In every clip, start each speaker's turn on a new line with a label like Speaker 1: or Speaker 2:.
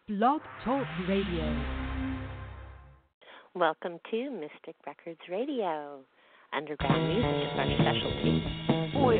Speaker 1: Blog Talk Radio.
Speaker 2: Welcome to Mystic Records Radio. Underground music is our specialty. We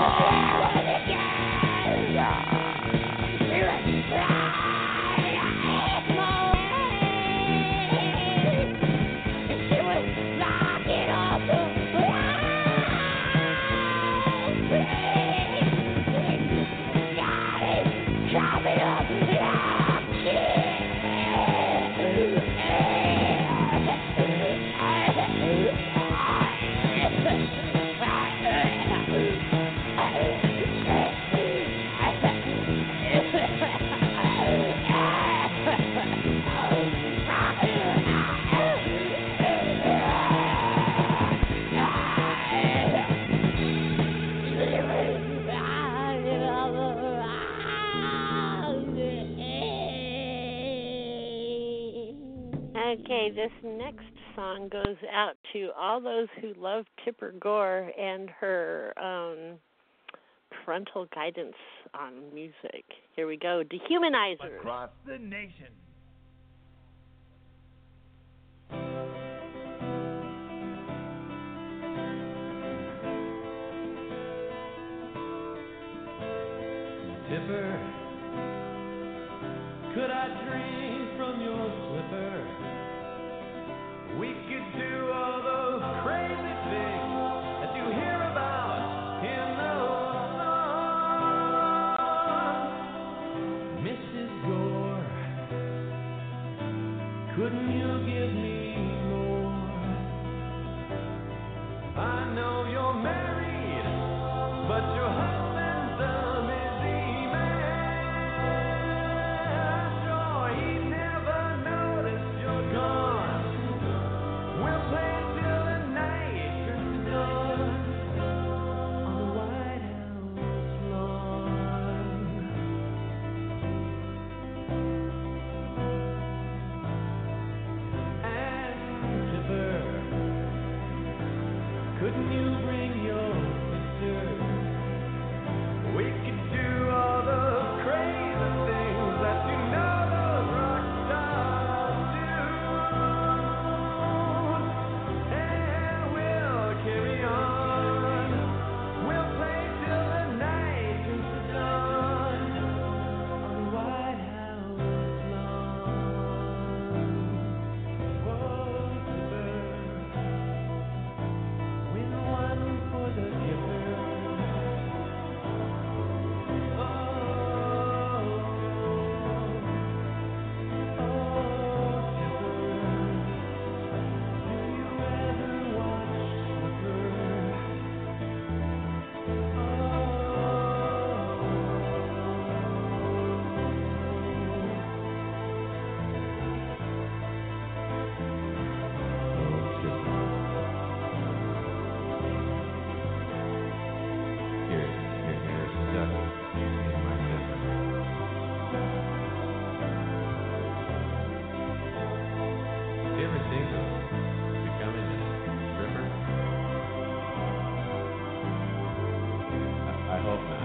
Speaker 2: Okay, this next song goes out to all those who love Tipper Gore and her parental guidance on music. Here we go, Dehumanizers.
Speaker 3: Across the nation.
Speaker 4: Tipper, could I drink from your slipper? We could do all those crazy things that you hear about in the song. Mrs. Gore, couldn't you give me more? I know you're married, but your husband's a busy man. Sure, he never noticed you're gone. We'll play till the night turns to dawn on the White House lawn. And Tipper, couldn't you bring your sister? We could do all those crazy things that you know those rock stars do. And we'll carry on. We'll play till the night turns to dawn on the White House lawn. Whoa, Tipper, win one for the giver. Oh, Tipper, do you ever watch Slipper? Here's stuff in my zipper. Do you ever think of becoming a stripper? I hope not.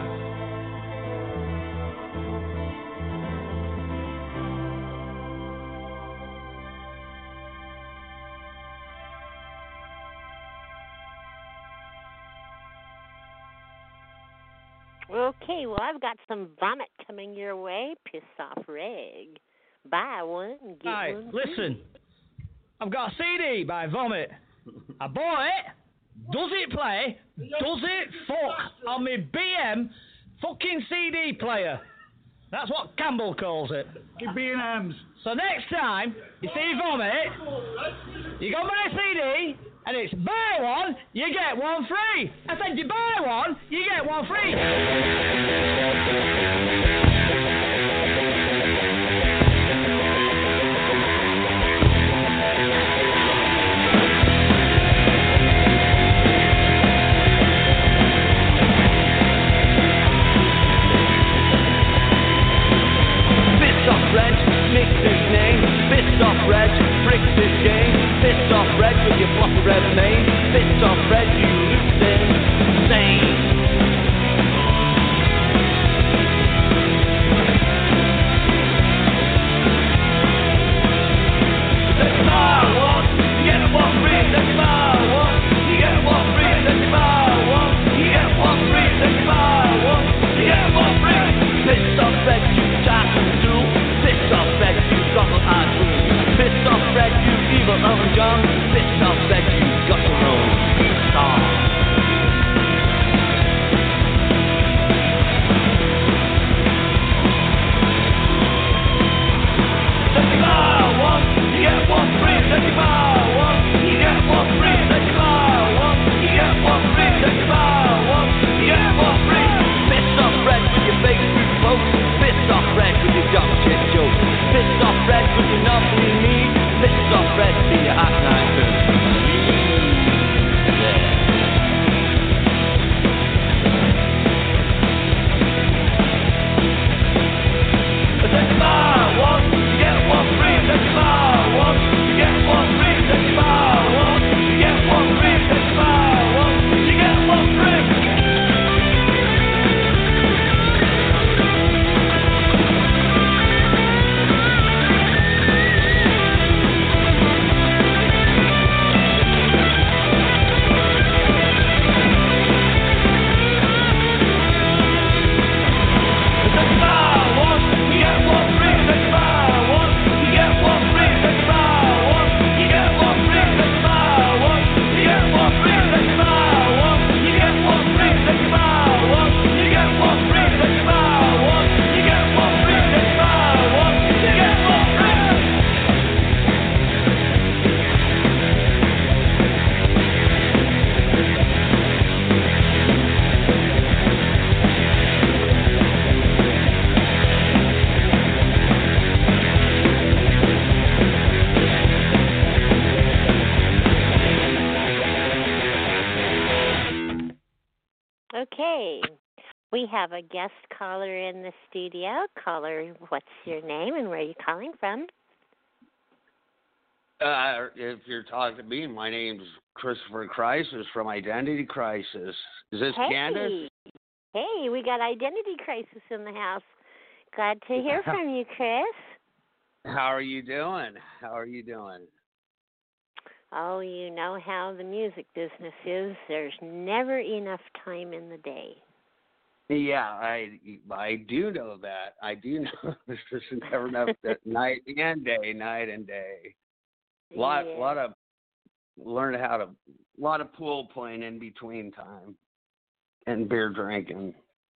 Speaker 2: Okay, well, I've got some vomit coming your way. Piss off Reg. Buy one, get
Speaker 5: Hi,
Speaker 2: one.
Speaker 5: listen. I've got a CD by Vomit. I bought it. Does it play? Does it fuck on my BM fucking CD player? That's what Campbell calls it.
Speaker 3: B&M's.
Speaker 5: So next time you see Vomit, you got my CD, and it's buy one, you get one free. I said you buy one, you get one free.
Speaker 4: Bits off Reg, nicks his name. Bits off Reg, bricks his game. Bits off Reg with your block of red name. Bits off Reg, you lose insane.
Speaker 6: shot and do. Fist off back, you goggle eye twin. Fist off back, you evil oven gun. Fist off back, you got your own star. Take your buy one, you get one free. Take your buy one, you get one free. Take your buy one, you get one free. Take your buy one, you get one free. Fist off red with your big street folks. Fist off red with your dumb shit jokes. Fist off red with your nothing you need. Fist off red to your hot night food. Take your buy one, you get one free. Take your buy one, you get one free. Take your buy one, you get one free. Take your buy one, you get one free.
Speaker 2: Okay, we have a guest caller in the studio. Caller, what's your name and where are you calling from?
Speaker 7: If you're talking to me, my name's Christopher Crisis from Identity Crisis. Is this Candace?
Speaker 2: Hey, we got Identity Crisis in the house. Glad to hear from you, Chris.
Speaker 7: How are you doing?
Speaker 2: Oh, you know how the music business is. There's never enough time in the day.
Speaker 7: Yeah, I do know that. I do know there's never enough night and day. Lot of pool playing in between time and beer drinking.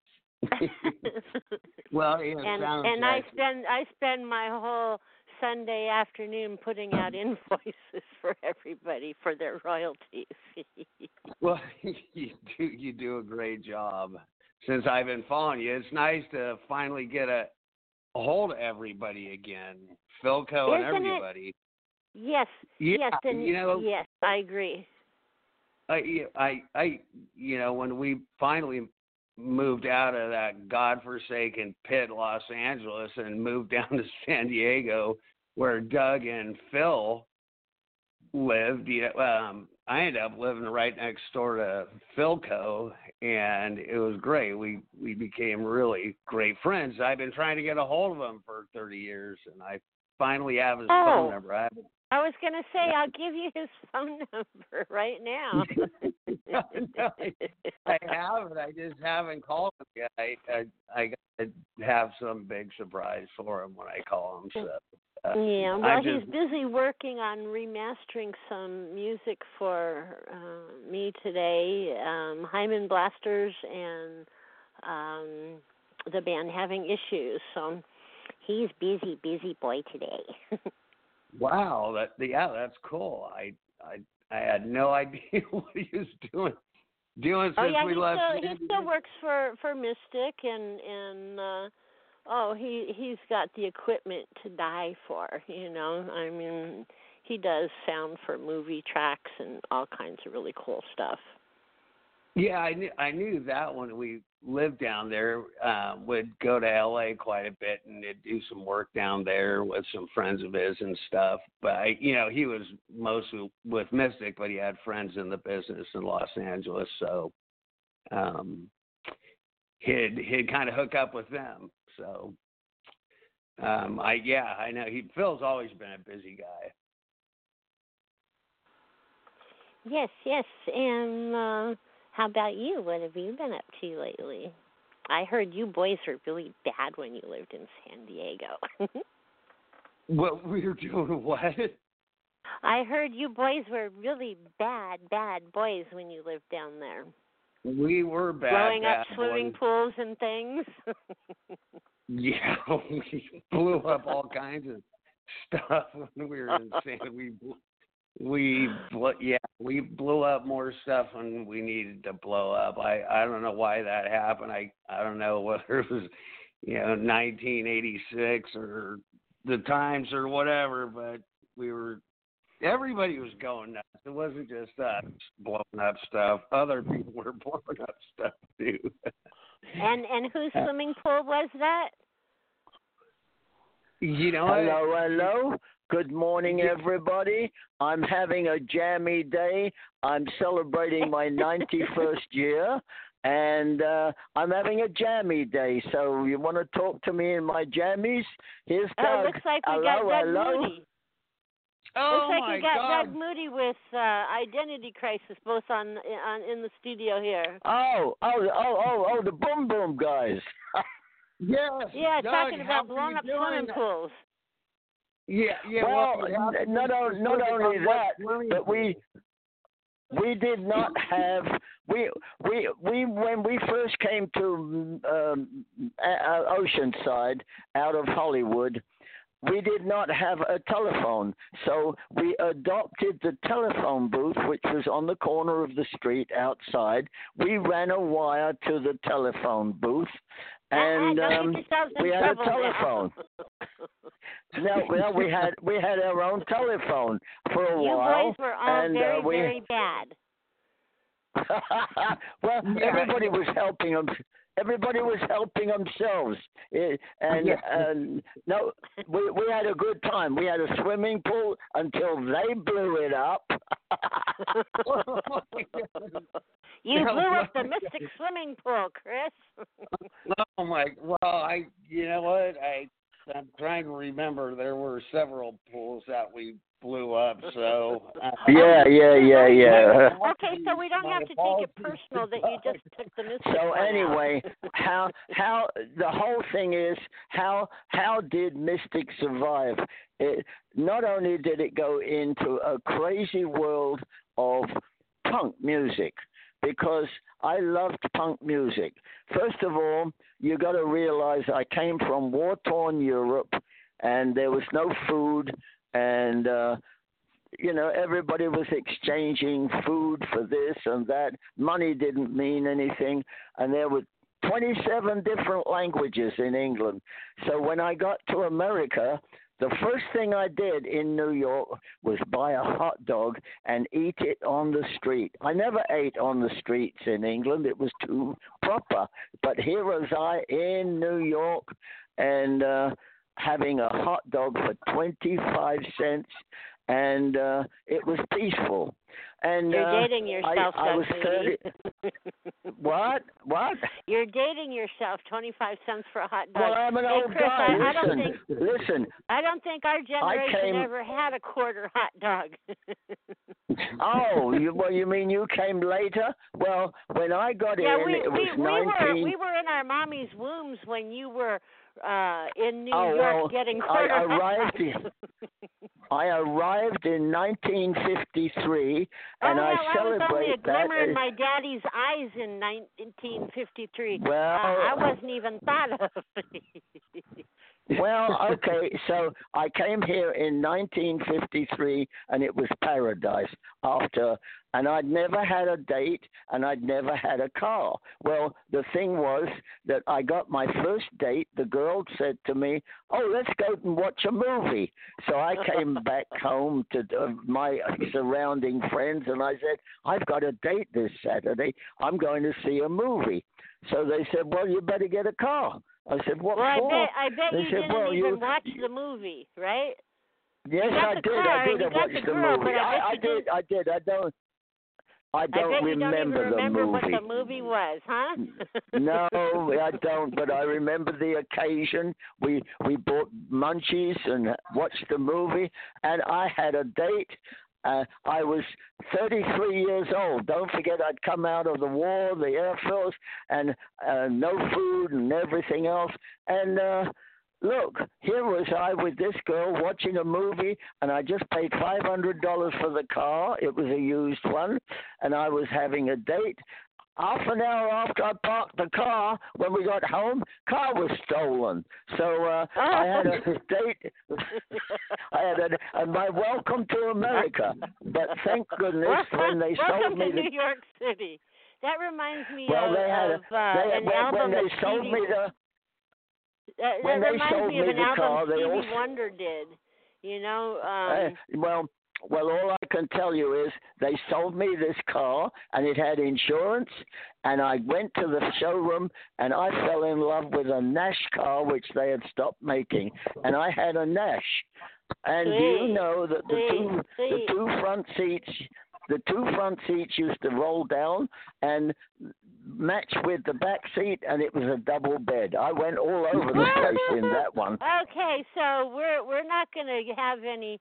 Speaker 7: Well, yeah,
Speaker 2: and I spend my whole Sunday afternoon putting out invoices for everybody for their royalties.
Speaker 7: Well, you do a great job. Since I've been following you, it's nice to finally get a hold of everybody again, Philco and everybody.
Speaker 2: Yes.
Speaker 7: Yeah,
Speaker 2: yes, and yes, I agree.
Speaker 7: I when we finally moved out of that godforsaken pit, Los Angeles, and moved down to San Diego, where Doug and Phil lived. I ended up living right next door to Philco, and it was great. We became really great friends. I've been trying to get a hold of him for 30 years, and I finally have his phone number.
Speaker 2: I was going to say, I'll give you his phone number right now.
Speaker 7: No, I haven't. I just haven't called him yet. I got to have some big surprise for him when I call him. So,
Speaker 2: he's busy working on remastering some music for me today. Hyman Blasters and the band Having Issues. So he's busy boy today.
Speaker 7: Wow, that's cool. I had no idea what he was doing since we left.
Speaker 2: He still works for Mystic, and he's got the equipment to die for. I mean, he does sound for movie tracks and all kinds of really cool stuff.
Speaker 7: Yeah, I knew that when we lived down there, would go to LA quite a bit and do some work down there with some friends of his and stuff. But he was mostly with Mystic, but he had friends in the business in Los Angeles, so he'd kind of hook up with them. So I know Phil's always been a busy guy.
Speaker 2: Yes, and how about you? What have you been up to lately? I heard you boys were really bad when you lived in San Diego.
Speaker 7: What we were doing? What?
Speaker 2: I heard you boys were really bad boys when you lived down there.
Speaker 7: We were bad.
Speaker 2: Blowing up
Speaker 7: bad
Speaker 2: swimming
Speaker 7: boys.
Speaker 2: pools and things.
Speaker 7: Yeah, we blew up all kinds of stuff when we were in San. We blew up more stuff when we needed to blow up. I don't know why that happened. I don't know whether it was 1986 or the times or whatever, but everybody was going nuts. It wasn't just us blowing up stuff. Other people were blowing up stuff too.
Speaker 2: And whose swimming pool was that?
Speaker 8: Hello. Good morning, everybody. I'm having a jammy day. I'm celebrating my 91st year, and I'm having a jammy day. So you want to talk to me in my jammies? Here's Doug.
Speaker 2: Looks like we got Doug Moody.
Speaker 7: Oh,
Speaker 2: looks like
Speaker 7: my
Speaker 2: we got
Speaker 7: God.
Speaker 2: Doug Moody with Identity Crisis, both on in the studio here.
Speaker 8: Oh, the Boom Boom guys.
Speaker 7: Yes.
Speaker 2: Yeah,
Speaker 7: Doug,
Speaker 2: talking
Speaker 7: how
Speaker 2: about
Speaker 7: are
Speaker 2: blowing
Speaker 7: you
Speaker 2: up
Speaker 7: doing?
Speaker 2: swimming pools.
Speaker 7: Yeah.
Speaker 8: Well, not only that, but we did not have we when we first came to Oceanside out of Hollywood, we did not have a telephone, so we adopted the telephone booth, which was on the corner of the street outside. We ran a wire to the telephone booth, and we had a telephone. No, we had our own telephone for a while.
Speaker 2: You boys were all
Speaker 8: and,
Speaker 2: very bad.
Speaker 8: Well, everybody was helping them. Everybody was helping themselves, and no, we had a good time. We had a swimming pool until they blew it up.
Speaker 2: You blew up the Mystic swimming pool, Chris.
Speaker 7: Oh my! Well, you know what? I'm trying to remember. There were several pools that we blew up. So
Speaker 8: yeah.
Speaker 2: Okay, so we don't have to take it personal that you just took the Mystic.
Speaker 8: So
Speaker 2: one
Speaker 8: anyway,
Speaker 2: out.
Speaker 8: how the whole thing is how did Mystic survive? Not only did it go into a crazy world of punk music, because I loved punk music. First of all, you got to realize I came from war-torn Europe, and there was no food, and everybody was exchanging food for this and that. Money didn't mean anything, and there were 27 different languages in England. So when I got to America, the first thing I did in New York was buy a hot dog and eat it on the street. I never ate on the streets in England. It was too proper. But here was I in New York and having a hot dog for 25 cents, and it was peaceful. And
Speaker 2: you're dating yourself,
Speaker 8: I was 30. What?
Speaker 2: You're dating yourself. 25 cents for a hot dog.
Speaker 8: Well, I'm an old
Speaker 2: Chris,
Speaker 8: guy. Listen.
Speaker 2: I don't think our generation ever had a quarter hot dog.
Speaker 8: Oh, you mean you came later? Well, when I got in, it was 19.
Speaker 2: We were in our mommy's wombs when you were in New York getting quarter hot dogs. I arrived in 1953, and I celebrate that. I was only a glimmer
Speaker 8: that.
Speaker 2: in my daddy's eyes in 1953.
Speaker 8: Well,
Speaker 2: I wasn't even thought of.
Speaker 8: Well, okay, so I came here in 1953, and it was paradise and I'd never had a date, and I'd never had a car. Well, the thing was that I got my first date. The girl said to me, "Oh, let's go and watch a movie." So I came back home to my surrounding friends, and I said, "I've got a date this Saturday. I'm going to see a movie." So they said, "Well, you better get a car." I said, "What for?"
Speaker 2: I bet
Speaker 8: they
Speaker 2: you
Speaker 8: said,
Speaker 2: didn't even watch the movie, right?
Speaker 8: Yes, I did. I did watch the movie. I did. I don't remember the movie.
Speaker 2: What the movie was, huh?
Speaker 8: No, I don't. But I remember the occasion. We bought munchies and watched the movie, and I had a date. I was 33 years old. Don't forget, I'd come out of the war, the Air Force, and no food and everything else. And look, here was I with this girl watching a movie, and I just paid $500 for the car. It was a used one, and I was having a date. Half an hour after I parked the car, when we got home, car was stolen. So I had a date. I had my welcome to America. But thank goodness when they sold me
Speaker 9: to New York City. That reminds me
Speaker 8: well,
Speaker 9: of an album
Speaker 8: when they sold me the when they sold me the car, they also
Speaker 9: Wonder did. You know.
Speaker 8: Well, all I can tell you is they sold me this car, and it had insurance, and I went to the showroom, and I fell in love with a Nash car, which they had stopped making, and I had a Nash. And do you know that the two front seats used to roll down and match with the back seat, and it was a double bed. I went all over the place in that one.
Speaker 9: Okay, so we're not going to have any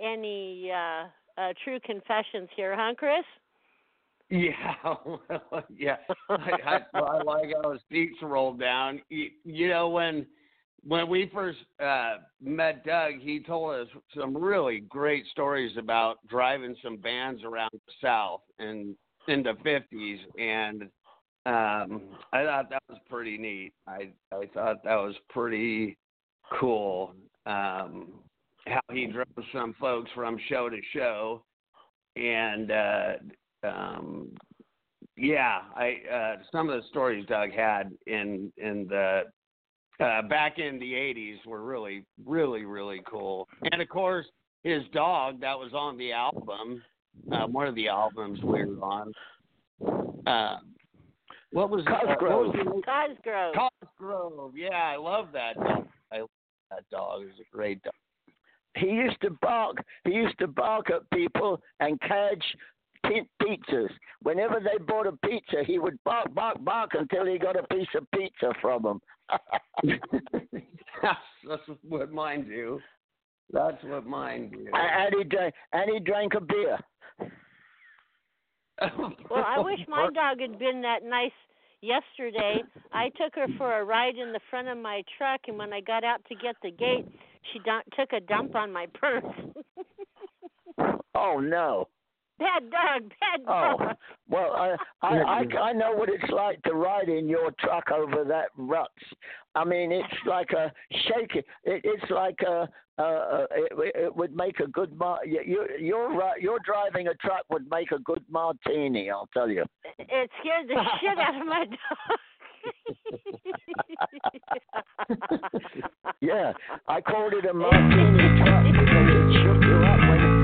Speaker 9: true confessions here, huh, Chris?
Speaker 7: Yeah, yeah. I like how his seats rolled down. You know, when we first met Doug, he told us some really great stories about driving some bands around the South in the 50s, and I thought that was pretty neat. I thought that was pretty cool. How he drove some folks from show to show, and some of the stories Doug had in the back in the 80s were really, really, really cool. And of course, his dog that was on the album, one of the albums we were on. What was
Speaker 8: Cosgrove?
Speaker 7: Cosgrove. Yeah, I love that dog. I love that dog. It was a great dog.
Speaker 8: He used to bark. He used to bark at people and catch pizzas. Whenever they bought a pizza, he would bark until he got a piece of pizza from them.
Speaker 7: That's what mine do. That's what mine do.
Speaker 8: And he drank a beer.
Speaker 9: Well, I wish my dog had been that nice yesterday. I took her for a ride in the front of my truck, and when I got out to get the gate, she took a dump on my purse.
Speaker 8: Oh, no.
Speaker 9: Bad dog.
Speaker 8: Oh, well, I know what it's like to ride in your truck over that ruts. I mean, it's like a shake. It's like it would make a good you're driving a truck would make a good martini. I'll tell you.
Speaker 9: It scared the shit out of my dog.
Speaker 8: Yeah, I called it a martini truck because it shook you up when.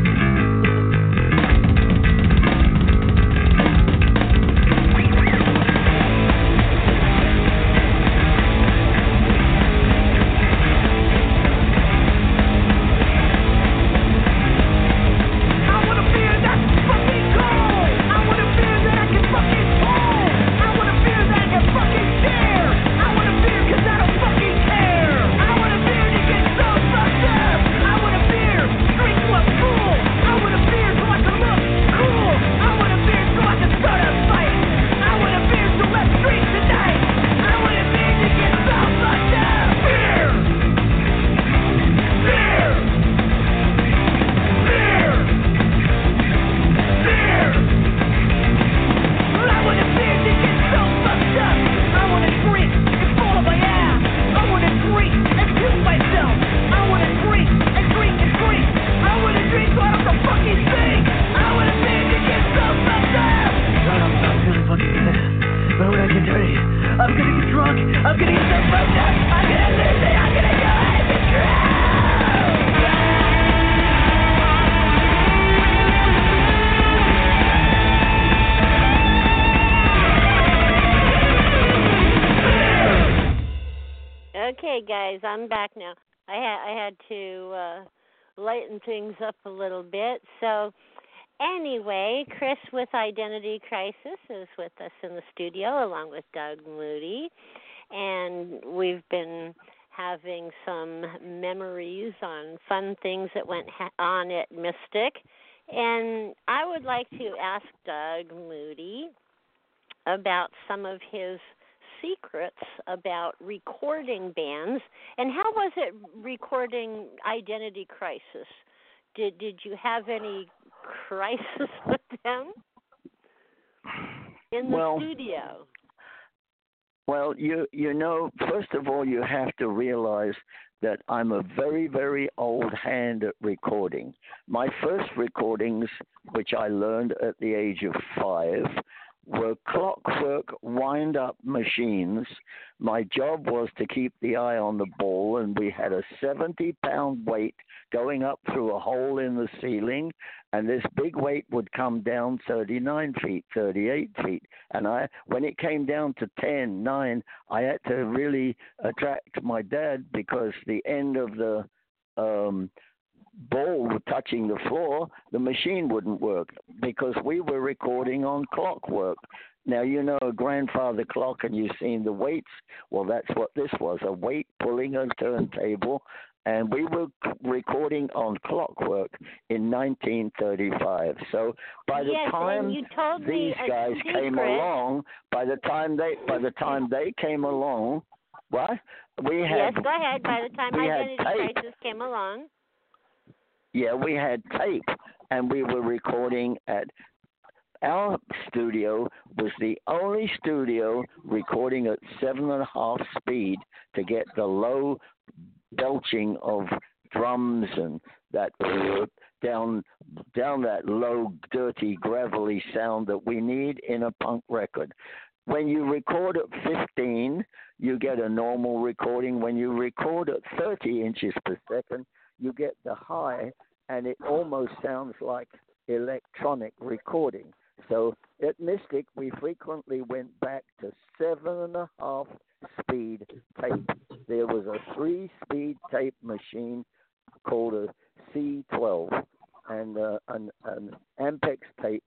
Speaker 9: Okay, guys, I'm back now. I had to lighten things up a little bit. So, anyway, Chris with Identity Crisis is with us in the studio, along with Doug Moody, and we've been having some memories on fun things that went on at Mystic, And I would like to ask Doug Moody about some of his secrets about recording bands. And how was it recording Identity Crisis? Did you have any crisis with them in the studio?
Speaker 8: Well, you know, first of all, you have to realize that I'm a very, very old hand at recording. My first recordings, which I learned at the age of 5, were clockwork wind-up machines. My job was to keep the eye on the ball, and we had a 70-pound weight going up through a hole in the ceiling, and this big weight would come down 39 feet, 38 feet. And when it came down to 10, 9, I had to really attract my dad because the end of the ball touching the floor, the machine wouldn't work because we were recording on clockwork. Now, you know a grandfather clock and you've seen the weights. Well, that's what this was, a weight pulling a turntable. And we were recording on clockwork in 1935. So by the time these guys came along, by the time they came along, what? We had.
Speaker 9: Yes, go ahead. By the time Identity Crisis came along.
Speaker 8: Yeah, we had tape, and we were recording at our studio was the only studio recording at 7.5 speed to get the low belching of drums and that down that low, dirty, gravelly sound that we need in a punk record. When you record at 15, you get a normal recording. When you record at 30 inches per second, you get the high, and it almost sounds like electronic recording. So at Mystic, we frequently went back to 7.5 speed tape. There was a 3-speed tape machine called a C12 and an Ampex tape.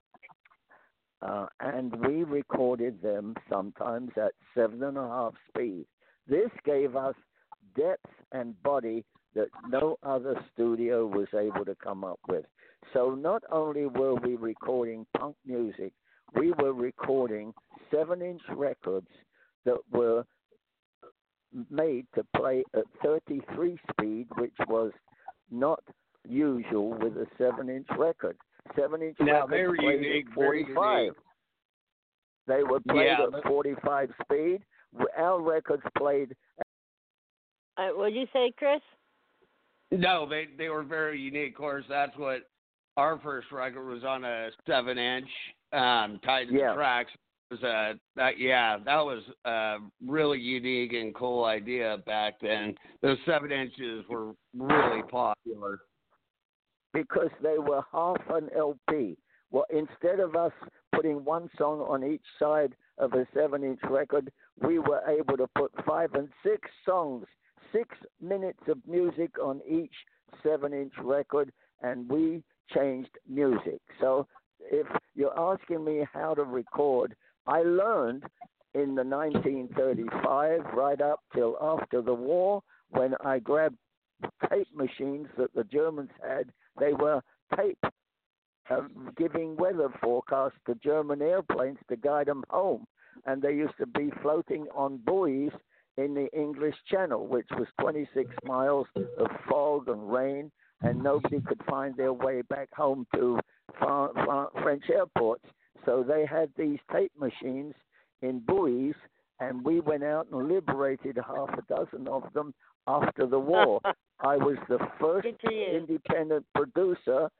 Speaker 8: And we recorded them sometimes at 7.5 speed. This gave us depth and body that no other studio was able to come up with. So not only were we recording punk music, we were recording 7-inch records that were made to play at 33 speed, which was not usual with a 7-inch record. 7-inch records played at 45. They were played at 45 speed. Our records played.
Speaker 9: What did you say, Chris?
Speaker 7: No, they were very unique. Of course, that's what our first record was on a 7-inch, tied to the tracks. It was that was a really unique and cool idea back then. Those 7 inches were really popular
Speaker 8: because they were half an LP. Well, instead of us putting one song on each side of a 7-inch record, we were able to put 5 and 6 songs. 6 minutes of music on each 7-inch record, and we changed music. So if you're asking me how to record, I learned in the 1935 right up till after the war when I grabbed tape machines that the Germans had. They were tape giving weather forecasts to German airplanes to guide them home. And they used to be floating on buoys in the English Channel, which was 26 miles of fog and rain, and nobody could find their way back home to French airports. So they had these tape machines in buoys, and we went out and liberated half a dozen of them after the war. I was the first independent producer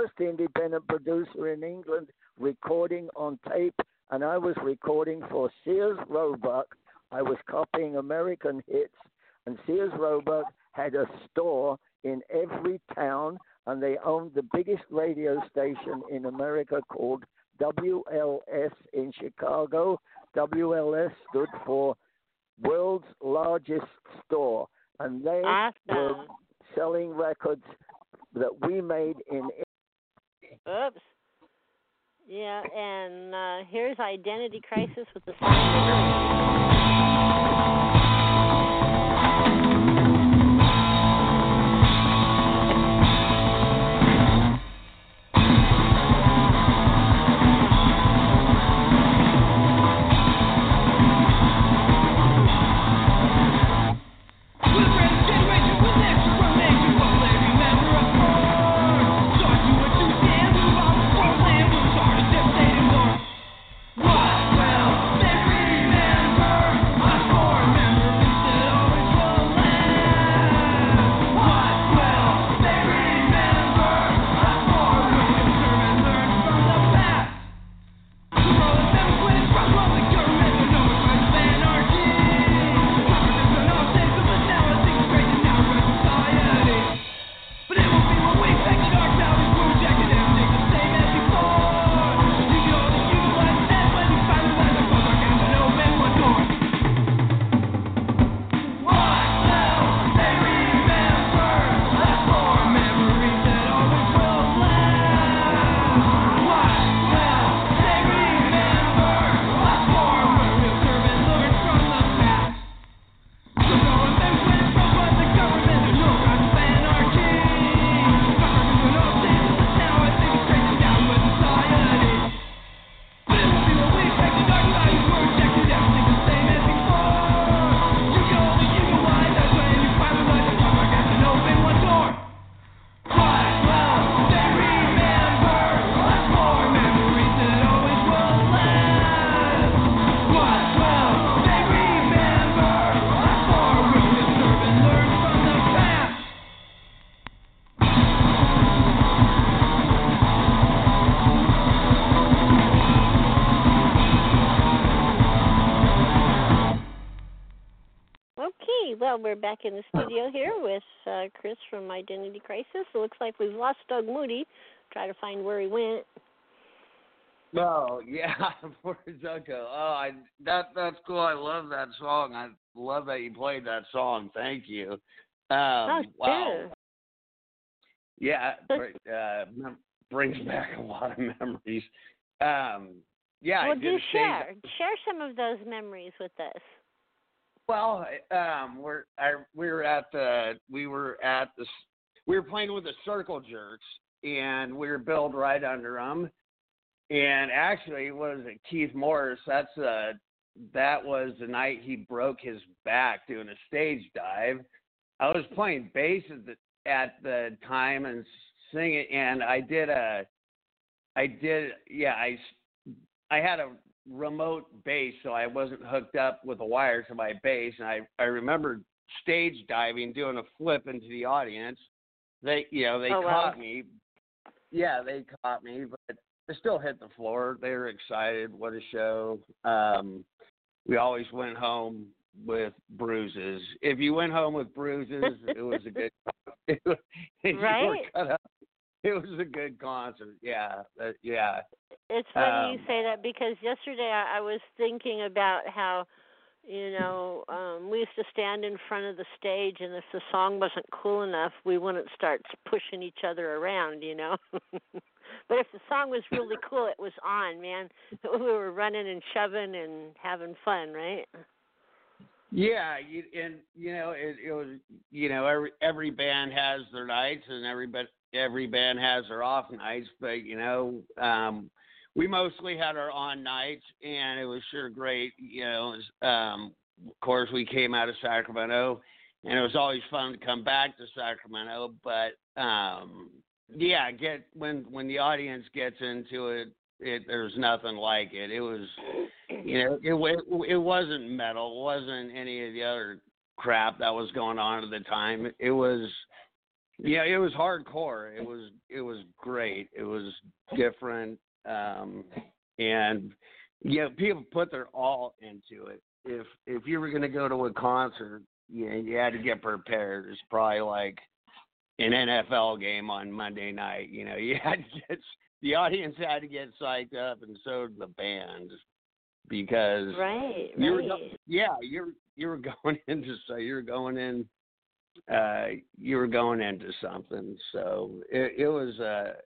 Speaker 8: in England recording on tape, and I was recording for Sears Roebuck. I was copying American hits, and Sears Roebuck had a store in every town, and they owned the biggest radio station in America called WLS in Chicago. WLS stood for World's Largest Store, and they were selling records that we made in.
Speaker 9: Oops. Yeah, and here's Identity Crisis with the sound. Well, we're back in the studio here with Chris from Identity Crisis. It looks like we've lost Doug Moody. Try to find where he went.
Speaker 7: Oh, yeah, where did Doug go? Oh, that's cool. I love that song. I love that you played that song. Thank you. Wow.
Speaker 9: Sure.
Speaker 7: Yeah, brings back a lot of memories. Yeah.
Speaker 9: Well, do share some of those memories with us.
Speaker 7: Well, we were playing with the Circle Jerks, and we were billed right under them. And actually, what was it, Keith Morris? That was the night he broke his back doing a stage dive. I was playing bass at the time and singing, and I had a remote bass, so I wasn't hooked up with a wire to my bass, and I remember stage diving, doing a flip into the audience. They caught me. Yeah, they caught me, but I still hit the floor. They were excited. What a show. We always went home with bruises. If you went home with bruises, it was a good
Speaker 9: right?
Speaker 7: It was a good concert. Yeah. Yeah.
Speaker 9: It's funny you say that, because yesterday I was thinking about how, we used to stand in front of the stage, and if the song wasn't cool enough, we wouldn't start pushing each other around, But if the song was really cool, it was on, man. We were running and shoving and having fun, right?
Speaker 7: Yeah, it was, every band has their nights, and every band has their off nights, but, we mostly had our on nights, and it was sure great. Of course, we came out of Sacramento, and it was always fun to come back to Sacramento, but, when the audience gets into it, there's nothing like it. It was, it wasn't metal. It wasn't any of the other crap that was going on at the time. It was, it was hardcore. It was great. It was different. And people put their all into it. If you were going to go to a concert, you had to get prepared. It's probably like an NFL game on Monday night. You had to get, the audience had to get psyched up, and so did the band, because you were going into something. So it was a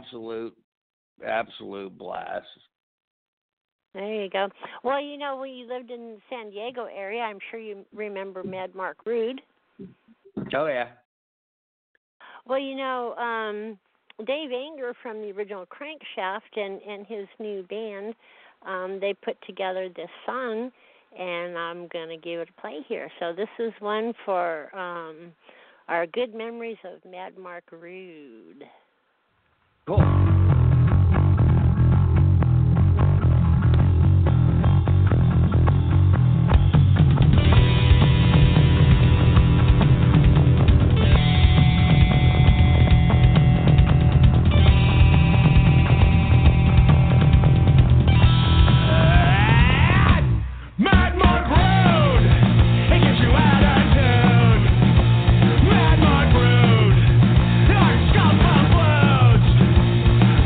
Speaker 7: absolute blast.
Speaker 9: There you go. Well, when you lived in the San Diego area, I'm sure you remember Mad Mark Rude.
Speaker 7: Oh, yeah.
Speaker 9: Well, Dave Anger from the original Crankshaft and his new band, they put together this song, and I'm going to give it a play here. So this is one for our good memories of Mad Mark Rude.
Speaker 7: Cool.
Speaker 6: Mad Mark Rude, our scum boots.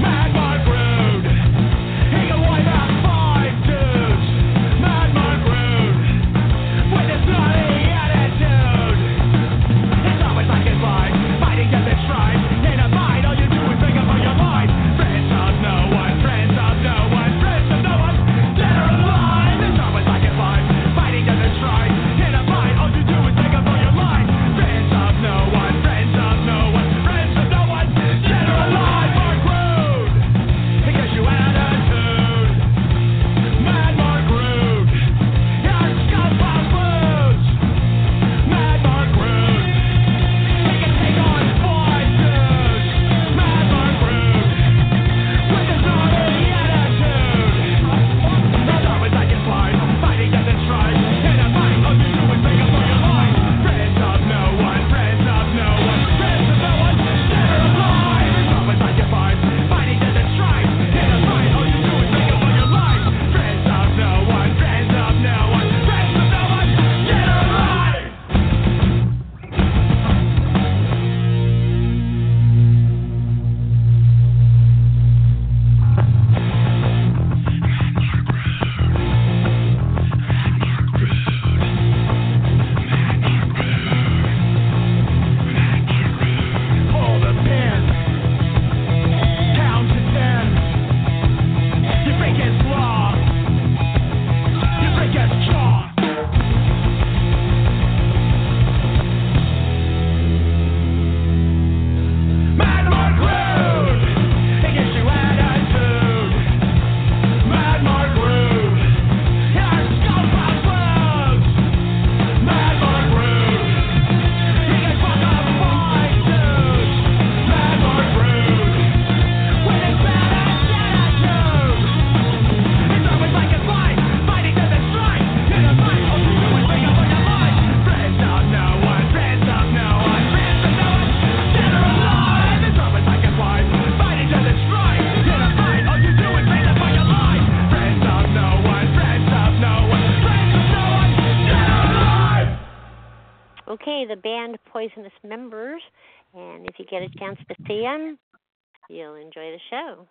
Speaker 9: play the band Poisonous Members, and if you get a chance to see them, you'll enjoy the show.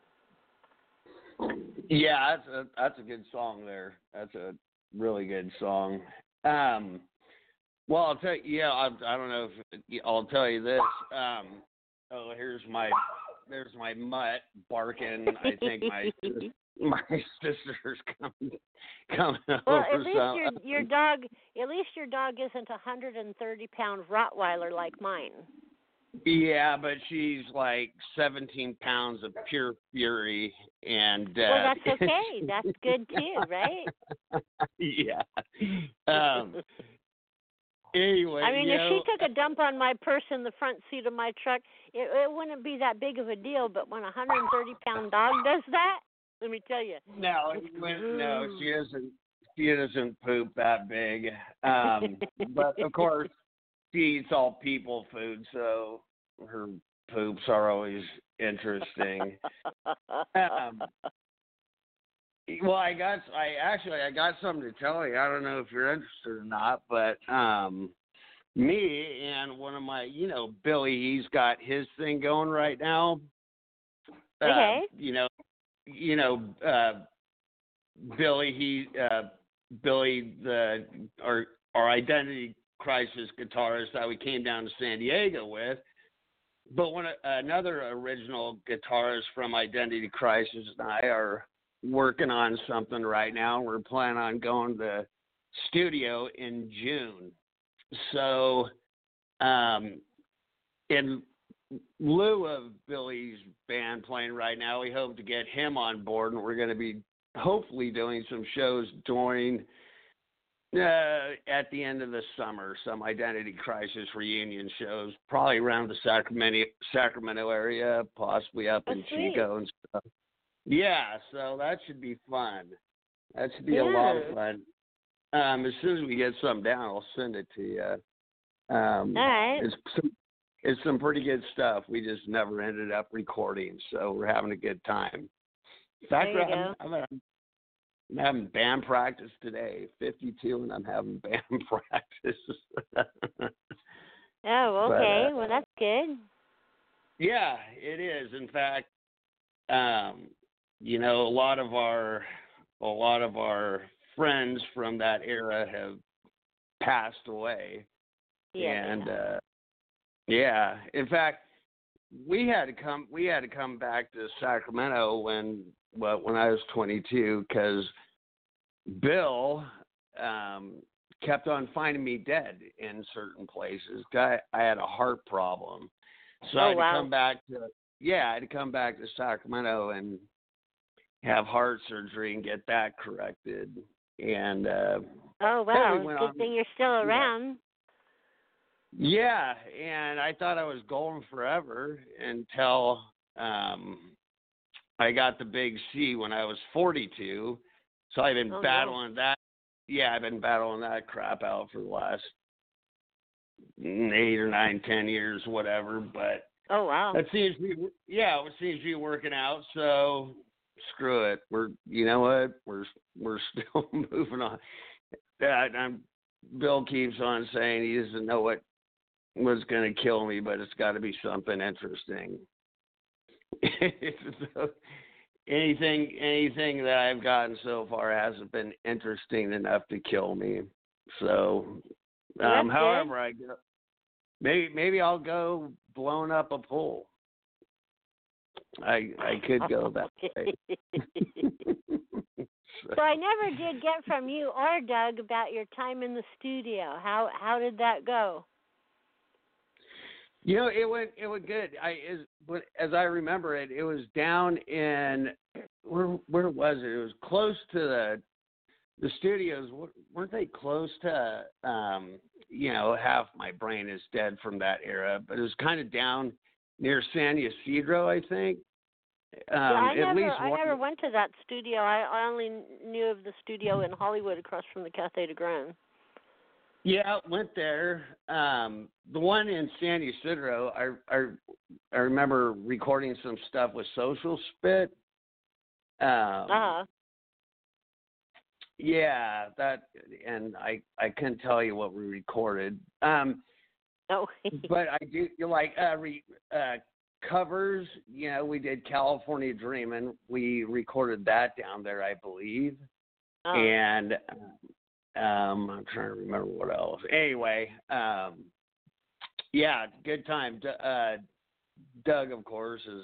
Speaker 7: Yeah, that's a good song there. That's a really good song. Well, I'll tell you. Yeah, I don't know if I'll tell you this. There's my mutt barking. I think my sister's coming over.
Speaker 9: Well, at least your dog isn't a 130-pound Rottweiler like mine.
Speaker 7: Yeah, but she's like 17 pounds of pure fury, and
Speaker 9: well, that's okay. That's good too, right?
Speaker 7: Yeah. Anyway,
Speaker 9: I mean, if she took a dump on my purse in the front seat of my truck, it wouldn't be that big of a deal. But when a 130-pound dog does that, let me tell you.
Speaker 7: No, she doesn't. She doesn't poop that big. But of course, she eats all people food, so her poops are always interesting. Well, I got something to tell you. I don't know if you're interested or not, but me and one of my, Billy, he's got his thing going right now.
Speaker 9: Okay.
Speaker 7: Billy, Billy, our Identity Crisis guitarist that we came down to San Diego with. But another original guitarist from Identity Crisis and I are working on something right now. We're planning on going to the studio in June. So, in lieu of Billy's band playing right now, we hope to get him on board, and we're going to be hopefully doing some shows during at the end of the summer, some Identity Crisis reunion shows, probably around the Sacramento area, possibly up in Chico and stuff. Yeah, so that should be fun. That should be a lot of fun. As soon as we get something down, I'll send it to you.
Speaker 9: All right.
Speaker 7: It's some pretty good stuff. We just never ended up recording, so we're having a good time. In fact, I'm having band practice today, 52, and I'm having band practice.
Speaker 9: Oh, okay. Well, that's good.
Speaker 7: Yeah, it is. In fact, a lot of our friends from that era have passed away.
Speaker 9: Yeah.
Speaker 7: And in fact, we had to come back to Sacramento when I was 22 because Bill kept on finding me dead in certain places. I had a heart problem, so I had to come back to Sacramento and have heart surgery and get that corrected. And
Speaker 9: good thing you're still around.
Speaker 7: Yeah, and I thought I was golden forever until I got the big C when I was 42. So I've been battling that. Yeah, I've been battling that crap out for the last 8 or 9, 10 years, whatever. But it seems to be working out. So screw it. You know what? We're still moving on. Bill keeps on saying he doesn't know what was going to kill me, but it's got to be something interesting. So, anything that I've gotten so far hasn't been interesting enough to kill me. So, however, I go, maybe I'll go blowing up a pool. I could go that way.
Speaker 9: So I never did get from you or Doug about your time in the studio. How did that go?
Speaker 7: It went good. As I remember it, it was down in where was it? It was close to the studios. Weren't they close to? Half my brain is dead from that era, but it was kind of down near San Ysidro, I think.
Speaker 9: I never went to that studio. I only knew of the studio in Hollywood across from the Café de Grand.
Speaker 7: Yeah, went there. The one in San Ysidro, I remember recording some stuff with Social Spit. Yeah, that, and I couldn't tell you what we recorded.
Speaker 9: Oh.
Speaker 7: But I do like covers. You know, we did California Dreamin'. We recorded that down there, I believe.
Speaker 9: Oh.
Speaker 7: And I'm trying to remember what else. Anyway, yeah, good time. Doug, of course, is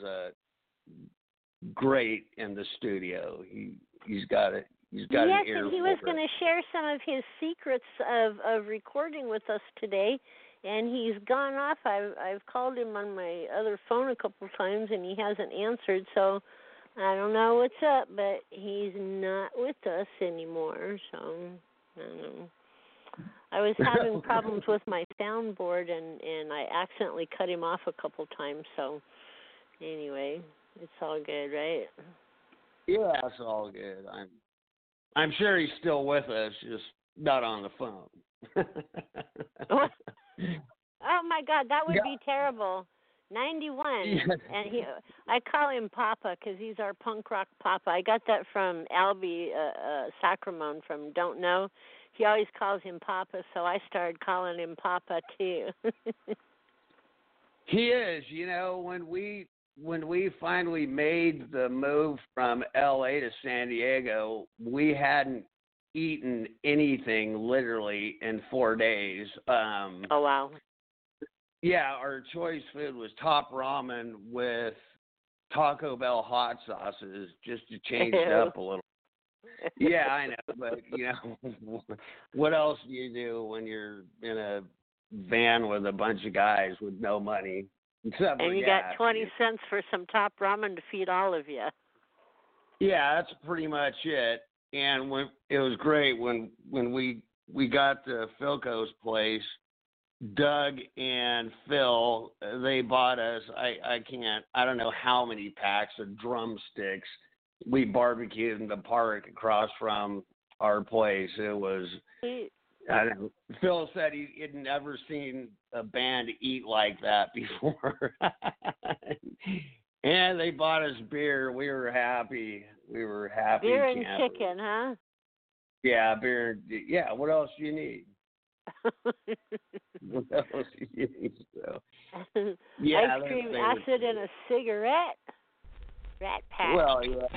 Speaker 7: great in the studio. He's got it. He's got
Speaker 9: yes,
Speaker 7: an ear
Speaker 9: and he
Speaker 7: for
Speaker 9: was
Speaker 7: it.
Speaker 9: going to share some of his secrets of recording with us today, and he's gone off. I've called him on my other phone a couple times, and he hasn't answered. So I don't know what's up, but he's not with us anymore. So I don't know. I was having problems with my soundboard, and I accidentally cut him off a couple times. So anyway, it's all good, right?
Speaker 7: Yeah, it's all good. I'm sure he's still with us, just not on the phone.
Speaker 9: Oh my God, that would be terrible. 91, and I call him Papa because he's our punk rock Papa. I got that from Albie Sacramone from Don't Know. He always calls him Papa, so I started calling him Papa too.
Speaker 7: He is. You know, when we finally made the move from L.A. to San Diego, we hadn't eaten anything literally in 4 days.
Speaker 9: Oh, wow.
Speaker 7: Yeah, our choice food was top ramen with Taco Bell hot sauces just to change it up a little. Yeah, I know, but, you know, what else do you do when you're in a van with a bunch of guys with no money?
Speaker 9: And you got 20 cents for some top ramen to feed all of you.
Speaker 7: Yeah, that's pretty much it. And it was great when we got to Philco's place. Doug and Phil, they bought us. I don't know how many packs of drumsticks. We barbecued in the park across from our place. It was. I don't know. Phil said he had never seen a band eat like that before. And they bought us beer. We were happy.
Speaker 9: Beer and chicken, huh?
Speaker 7: Yeah, beer. Yeah, what else do you need? What else do you need? So, yeah,
Speaker 9: ice cream, acid, and a cigarette. Rat Pack.
Speaker 7: Well, yeah.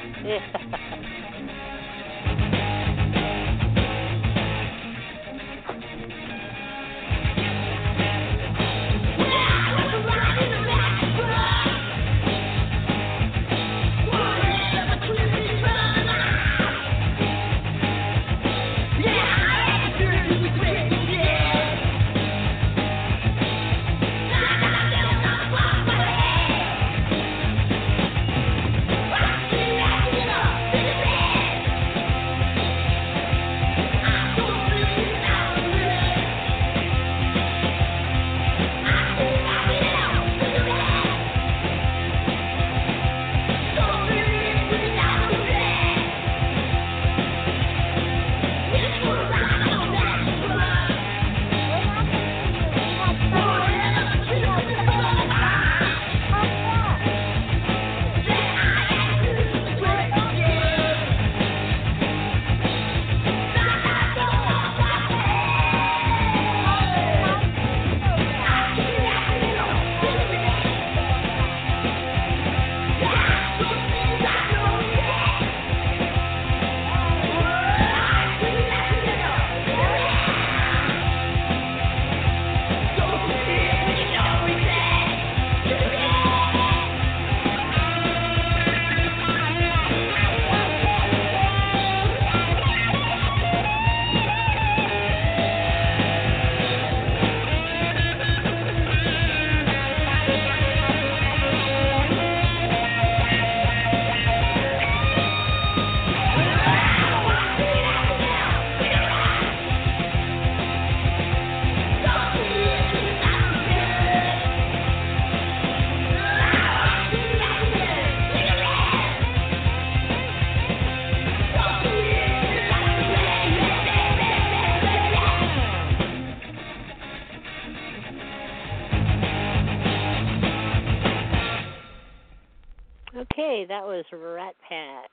Speaker 9: Okay, that was Rat Pack.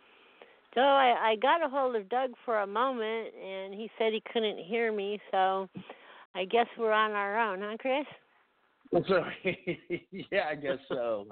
Speaker 9: So I got a hold of Doug for a moment, and he said he couldn't hear me, so I guess we're on our own, huh, Chris?
Speaker 7: So, yeah, I guess so.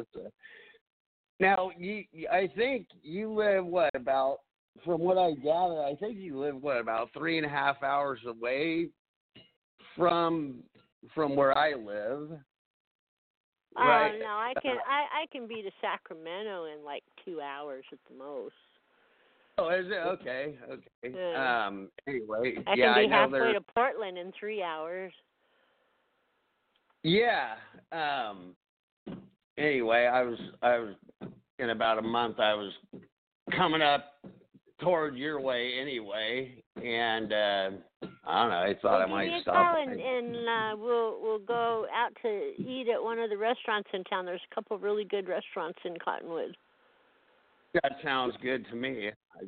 Speaker 7: Now, I think you live, from what I gather, I think you live, about 3.5 hours away from where I live. Right?
Speaker 9: No, I can be to Sacramento in like 2 hours at the most.
Speaker 7: Oh, is it? Okay.
Speaker 9: Yeah.
Speaker 7: Anyway,
Speaker 9: I can be halfway to Portland in 3 hours.
Speaker 7: Yeah. Anyway, I was in about a month. I was coming up toward your way anyway, and I don't know. I thought I might stop.
Speaker 9: And we'll go out to eat at one of the restaurants in town. There's a couple of really good restaurants in Cottonwood.
Speaker 7: That sounds good to me.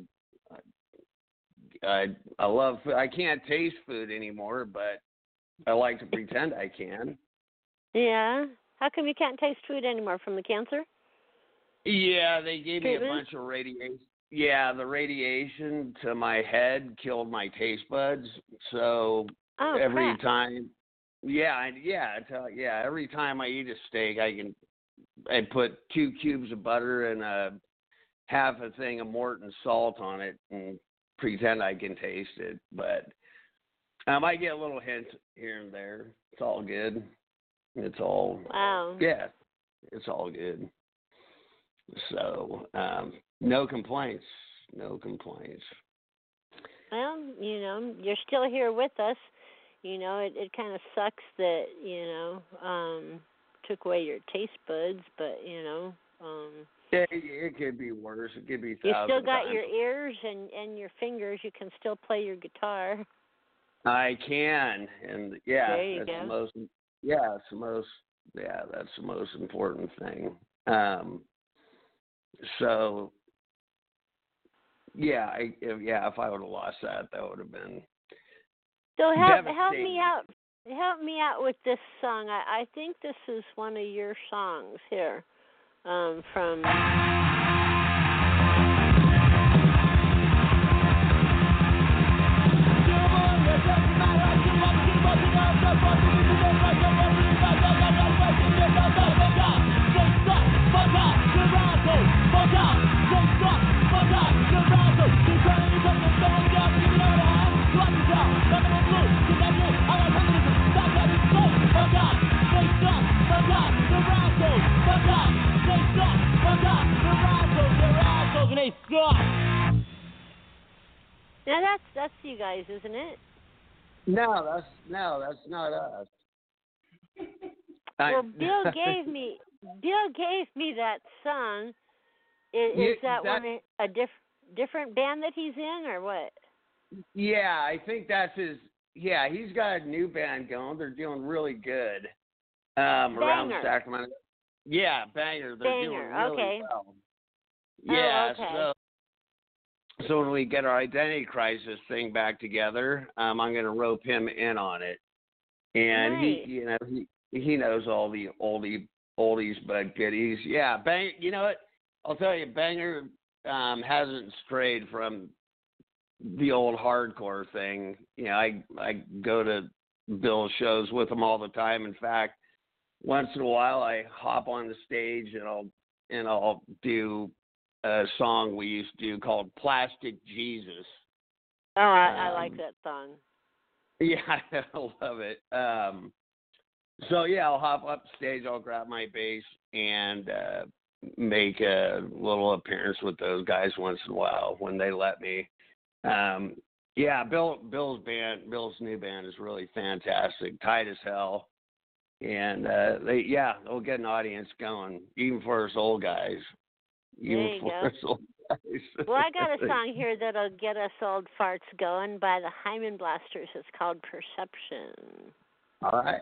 Speaker 7: I love food. I can't taste food anymore, but I like to pretend I can.
Speaker 9: Yeah. How come you can't taste food anymore? From the cancer?
Speaker 7: Yeah, they gave me a
Speaker 9: Treatment?
Speaker 7: bunch of radiation. Yeah, the radiation to my head killed my taste buds. So every
Speaker 9: crap.
Speaker 7: time, every time I eat a steak, I put 2 cubes of butter and half a thing of Morton salt on it and pretend I can taste it. But I might get a little hint here and there. It's all good. It's all it's all good. So no complaints.
Speaker 9: Well, you're still here with us. It kind of sucks that took away your taste buds, but
Speaker 7: it could be worse. It could be
Speaker 9: you still
Speaker 7: 1,000
Speaker 9: got
Speaker 7: times.
Speaker 9: your ears and your fingers. You can still play your guitar.
Speaker 7: I can, and
Speaker 9: there you
Speaker 7: that's
Speaker 9: go.
Speaker 7: the most. That's the most important thing. So, if I would have lost that would have been.
Speaker 9: So help me out. Help me out with this song. I think this is one of your songs here, from. Now that's you guys, isn't it?
Speaker 7: No, that's not us.
Speaker 9: Well, Bill gave me that song. Is that one a different band that he's in, or what?
Speaker 7: Yeah, I think that's his. Yeah, he's got a new band going. They're doing really good around Sacramento. Yeah, Banger. They're doing really well. Yeah,
Speaker 9: okay.
Speaker 7: So when we get our Identity Crisis thing back together, I'm going to rope him in on it, and he knows all the oldies but goodies. Yeah, Banger. You know what? I'll tell you, Banger hasn't strayed from the old hardcore thing. I go to Bill's shows with him all the time. In fact, once in a while I hop on the stage and I'll do a song we used to do called Plastic Jesus.
Speaker 9: Oh, I like that song.
Speaker 7: Yeah, I love it. So I'll hop up stage, I'll grab my bass and make a little appearance with those guys once in a while when they let me. Bill's new band is really fantastic, tight as hell, and they'll get an audience going, even for us old guys.
Speaker 9: Well, I got a song here that'll get us old farts going by the Hyman Blasters. It's called Perception.
Speaker 7: All right.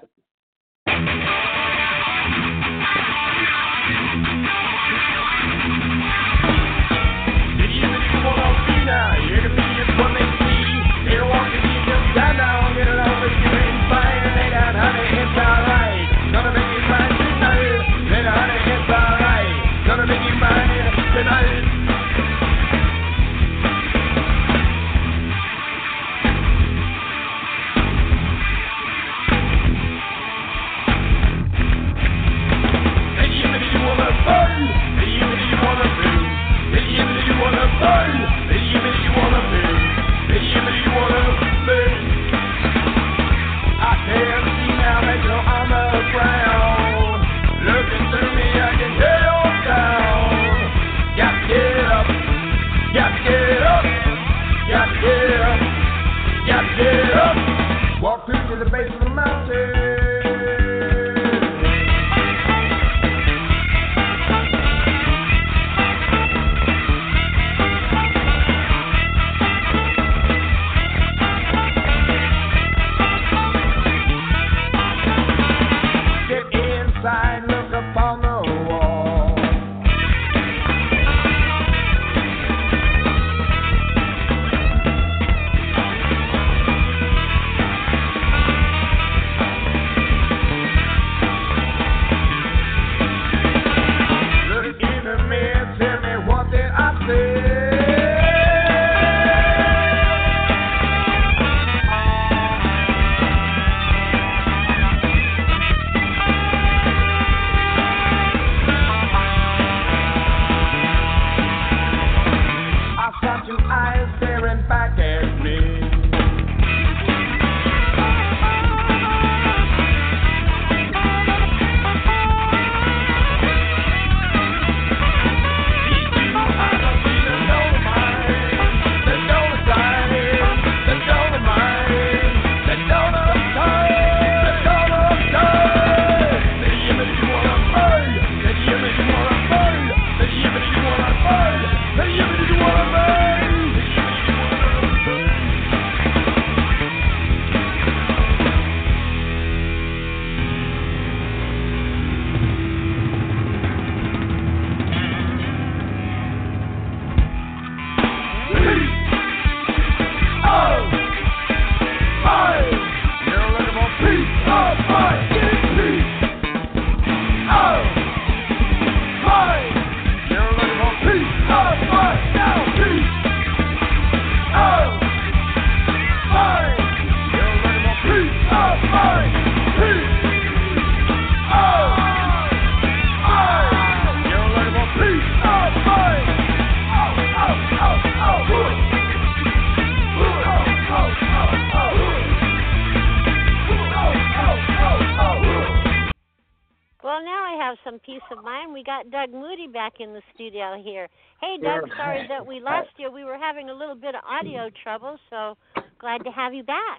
Speaker 4: outside, look upon the wall. Look in the mirror, tell me what did I say? Eyes staring back at me.
Speaker 9: Some peace of mind. We got Doug Moody back in the studio here. Hey, Doug, sorry that we lost you. We were having a little bit of audio trouble, so glad to have you back.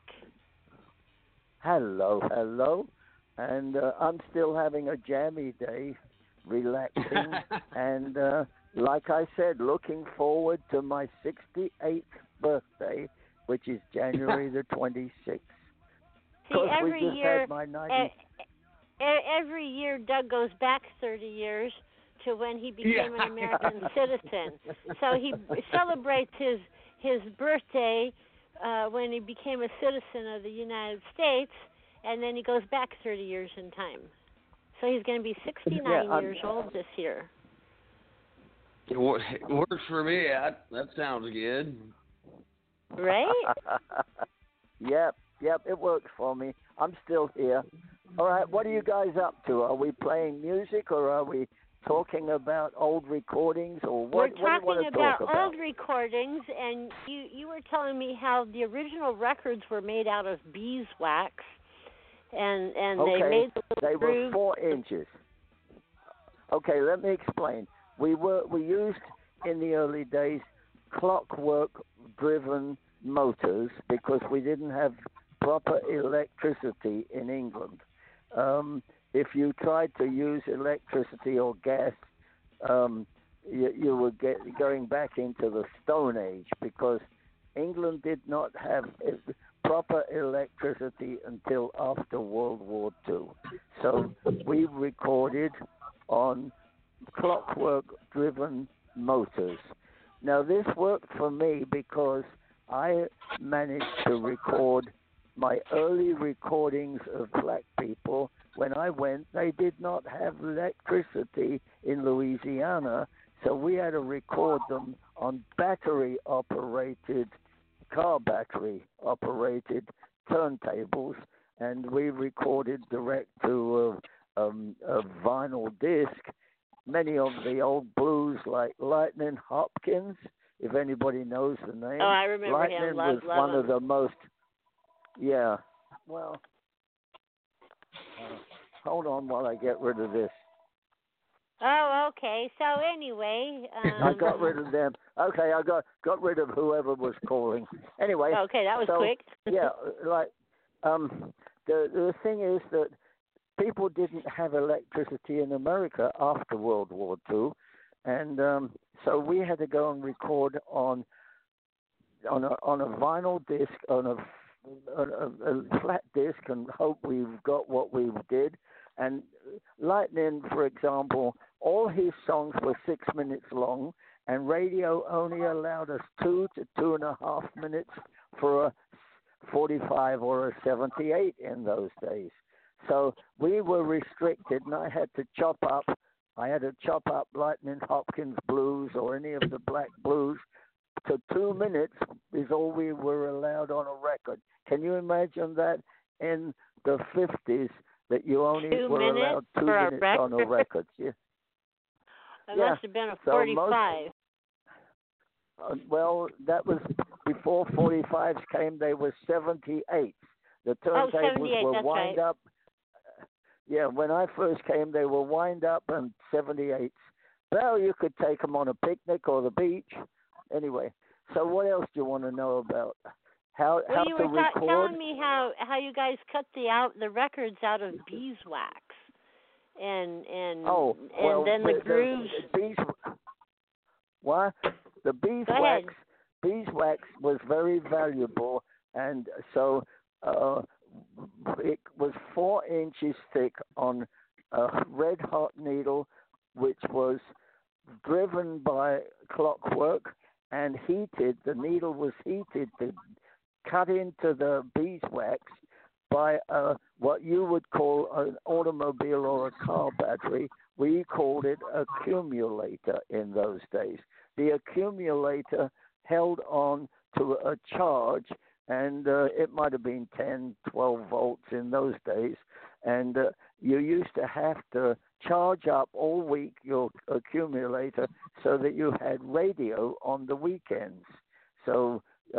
Speaker 8: Hello. And I'm still having a jammy day, relaxing, and like I said, looking forward to my 68th birthday, which is January the 26th.
Speaker 9: See, every year,
Speaker 8: had my 90th.
Speaker 9: Every year, Doug goes back 30 years to when he became an American citizen. So he celebrates his birthday when he became a citizen of the United States, and then he goes back 30 years in time. So he's going to be 69 years old this year.
Speaker 7: It works for me. That sounds good.
Speaker 9: Right?
Speaker 8: Yep, it works for me. I'm still here. All right, what are you guys up to? Are we playing music, or are we talking about old recordings, or what?
Speaker 9: We're talking
Speaker 8: what do you want to talk about
Speaker 9: old recordings, and you were telling me how the original records were made out of beeswax, and
Speaker 8: okay.
Speaker 9: they made
Speaker 8: they were 4 inches. Okay, let me explain. We used in the early days clockwork-driven motors because we didn't have proper electricity in England. If you tried to use electricity or gas, you were going back into the Stone Age because England did not have proper electricity until after World War II. So we recorded on clockwork-driven motors. Now, this worked for me because I managed to record my early recordings of black people. When I went, they did not have electricity in Louisiana, so we had to record them on car battery-operated turntables, and we recorded direct to a vinyl disc. Many of the old blues, like Lightning Hopkins, if anybody knows the name.
Speaker 9: Oh, I remember
Speaker 8: Lightning
Speaker 9: him.
Speaker 8: was one
Speaker 9: him.
Speaker 8: of the most. Yeah. Well, hold on while I get rid of this.
Speaker 9: Oh, okay. So anyway,
Speaker 8: I got rid of them. Okay, I got rid of whoever was calling. Anyway.
Speaker 9: Okay, that was quick.
Speaker 8: Yeah, like the thing is that people didn't have electricity in America after World War II, and so we had to go and record on a vinyl disc, on a flat disc, and hope we've got what we did. And Lightning, for example, all his songs were 6 minutes long, and radio only allowed us 2 to 2.5 minutes for a 45 or a 78 in those days. So we were restricted, and I had to chop up Lightning Hopkins blues or any of the black blues to 2 minutes is all we were allowed on a record. Can you imagine that in the 50s that you only were allowed 2 minutes on a record? Yeah.
Speaker 9: That must have been a 45.
Speaker 8: Well, that was before 45s came. They were 78s. The turntables were wind up. Yeah, when I first came, they were wind up and 78s. Well, you could take them on a picnic or the beach. Anyway, so what else do you want to know about? How
Speaker 9: you
Speaker 8: to
Speaker 9: were
Speaker 8: record?
Speaker 9: telling me how you guys cut the records out of beeswax, and then the grooves.
Speaker 8: What? The beeswax was very valuable, and so it was 4 inches thick on a red hot needle, which was driven by clockwork and heated. The needle was heated to cut into the beeswax by what you would call an automobile or a car battery. We called it accumulator in those days. The accumulator held on to a charge, and it might have been 10, 12 volts in those days, and you used to have to charge up all week your accumulator so that you had radio on the weekends. So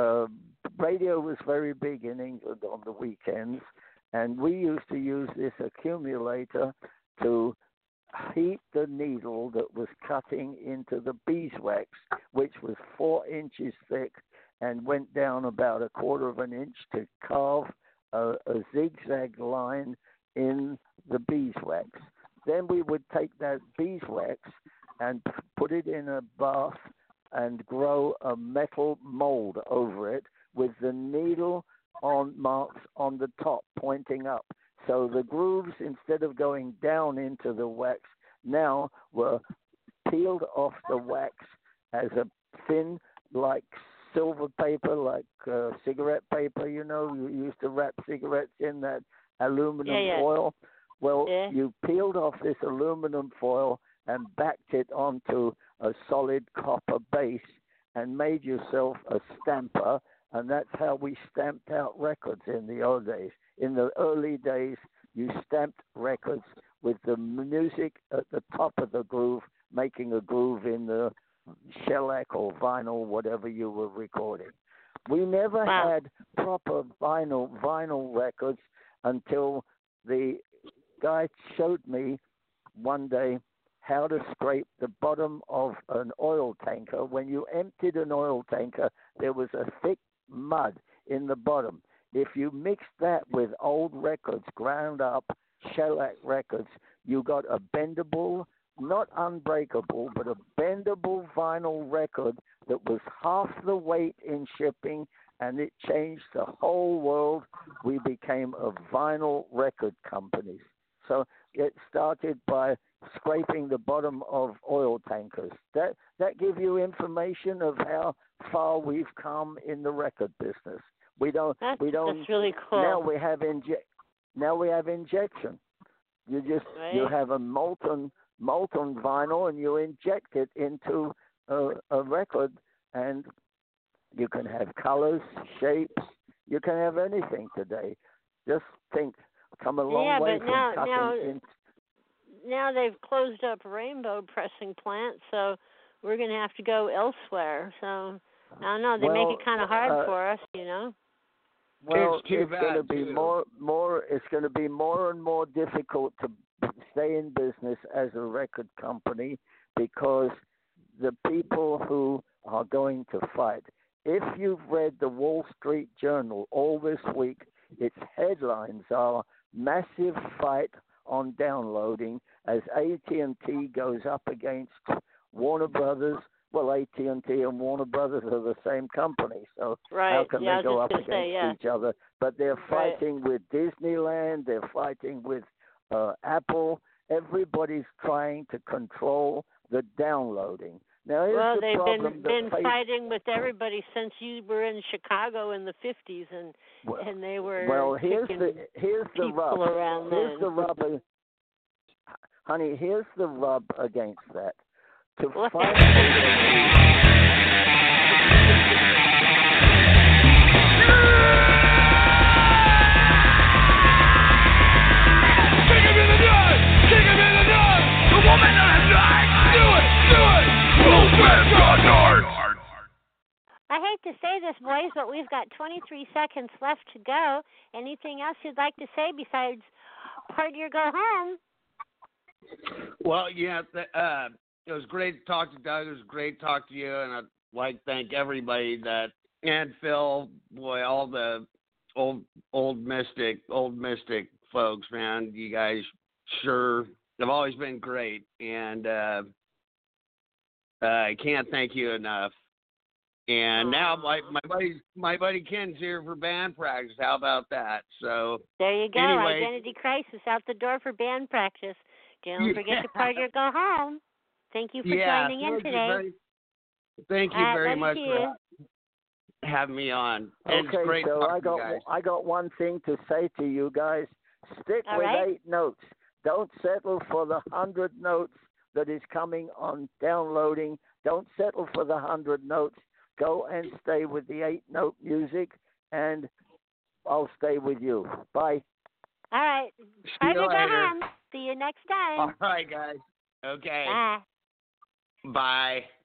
Speaker 8: radio was very big in England on the weekends, and we used to use this accumulator to heat the needle that was cutting into the beeswax, which was 4 inches thick and went down about 1/4 of an inch to carve a zigzag line in the beeswax. Then we would take that beeswax and put it in a bath and grow a metal mold over it with the needle on marks on the top pointing up. So the grooves, instead of going down into the wax, now were peeled off the wax as a thin, like silver paper, like cigarette paper, you used to wrap cigarettes in that aluminum foil. Well, you peeled off this aluminum foil and backed it onto a solid copper base and made yourself a stamper, and that's how we stamped out records in the old days. In the early days, you stamped records with the music at the top of the groove, making a groove in the shellac or vinyl, whatever you were recording. We never had proper vinyl records until the guy showed me one day how to scrape the bottom of an oil tanker. When you emptied an oil tanker, there was a thick mud in the bottom. If you mixed that with old records, ground up shellac records, you got a bendable, not unbreakable, but a bendable vinyl record that was half the weight in shipping, and it changed the whole world. We became a vinyl record company. So it started by scraping the bottom of oil tankers. That give you information of how far we've come in the record business. That's
Speaker 9: really cool.
Speaker 8: Now we have injection. You have a molten vinyl, and you inject it into a record, and you can have colors, shapes. You can have anything today. Just think, come a long way from cutting.
Speaker 9: Now they've closed up Rainbow pressing plant, so we're going to have to go elsewhere. So I don't know. They make it kind of hard for us,
Speaker 8: Well, it's going to be more. It's going to be more and more difficult to stay in business as a record company because the people who are going to fight. If you've read the Wall Street Journal all this week, its headlines are massive fight on downloading as AT&T goes up against Warner Brothers. Well, AT&T and Warner Brothers are the same company, so how can they go up against each other? But they're fighting with Disneyland, they're fighting with Apple. Everybody's trying to control the downloading. Now, here's
Speaker 9: they've
Speaker 8: problem
Speaker 9: been fighting with everybody since you were in Chicago in the 50s, and they were
Speaker 8: here's the rub. Here's the rub, honey. Here's the rub against that. To find
Speaker 9: I hate to say this, boys, but we've got 23 seconds left to go. Anything else you'd like to say besides party or go home?
Speaker 7: Well, yeah, it was great to talk to Doug. It was great to talk to you, and I'd like to thank everybody and Phil, boy, all the old Mystic folks, man. You guys sure have always been great, and I can't thank you enough. And now my buddy Ken's here for band practice. How about that? So
Speaker 9: there you go.
Speaker 7: Anyway,
Speaker 9: Identity Crisis out the door for band practice. Don't forget to party or go home. Thank you for joining in today.
Speaker 7: Thank you very much for having me on. It's great
Speaker 8: so
Speaker 7: talking to you guys.
Speaker 8: I got one thing to say to you guys. Stick with 8 notes. Don't settle for the 100 notes that is coming on downloading. Don't settle for the 100 notes. Go and stay with the 8-note music, and I'll stay with you. Bye.
Speaker 9: All right.
Speaker 7: See you later.
Speaker 9: Go home. See you next time.
Speaker 7: All right, guys. Okay.
Speaker 9: Bye.
Speaker 7: Bye.